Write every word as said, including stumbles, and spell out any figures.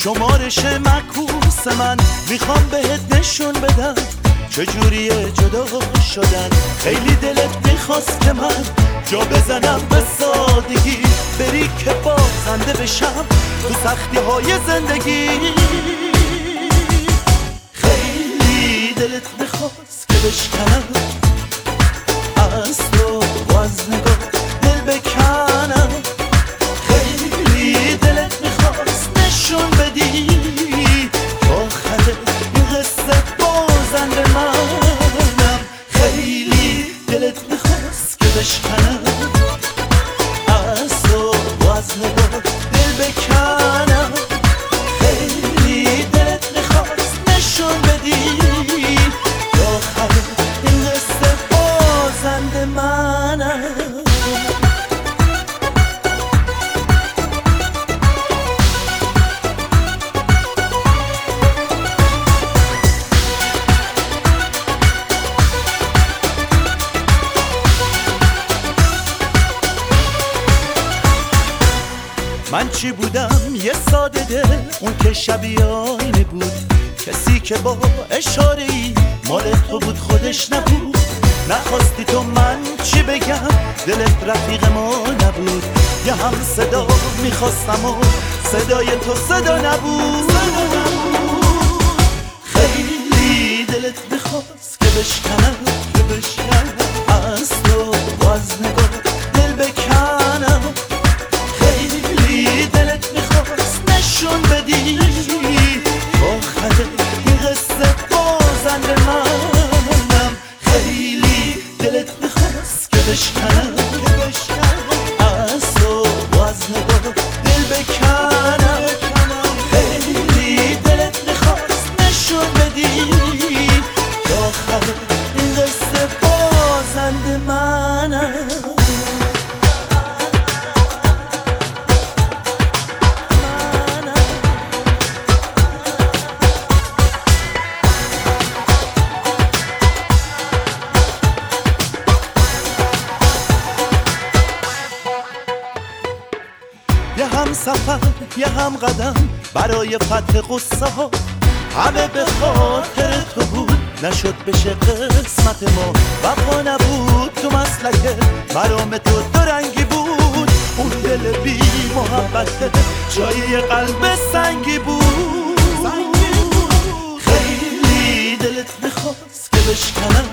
شمارش معکوس من، میخوام بهت نشون بدم چجوریه جدا شدن. خیلی دلت میخواست که من جا بزنم به سادگی، بری که بازنده بشم تو سختی های زندگی. خیلی دلت میخواست که بشکنم از تو و از نگاه دل بکنم. خیلی دلت میخواست نشون بدی آخر این قصه بازنده منم. خیلی دلت میخواست که بشکنم از تو و از نگاه دل بکنم. خیلی دلت میخواست نشون بدی آخر این قصه بازنده منم. من چی بودم؟ یه ساده دل، اون که شبیه آینه بود، کسی که با اشاره ای مال تو بود خودش نبود. نخواستی تو من چی بگم، دلت رفیق ما نبود. یه هم صدا میخواستم و صدای تو صدا نبود. خیلی دلت میخواست که بشکنم که بشکنم از تو و از نگاه دل بکنم. خیلی دلت میخواست نشون بدی آخر این قصه بازنده منم. خیلی دلت میخواست که بشکنم از تو و از نگاه دل بکنم. خیلی دلت میخواست نشون بدی آخر این قصه بازنده منم. یه هم سفر یه هم قدم برای فتح قصه ها، همه به خاطر تو بود نشد بشه قسمت ما. وفا نبود تو مسلکه مرام تو دو رنگی بود، اون دل بی محبت جای قلب سنگی بود. خیلی دلت میخواست که بشکنم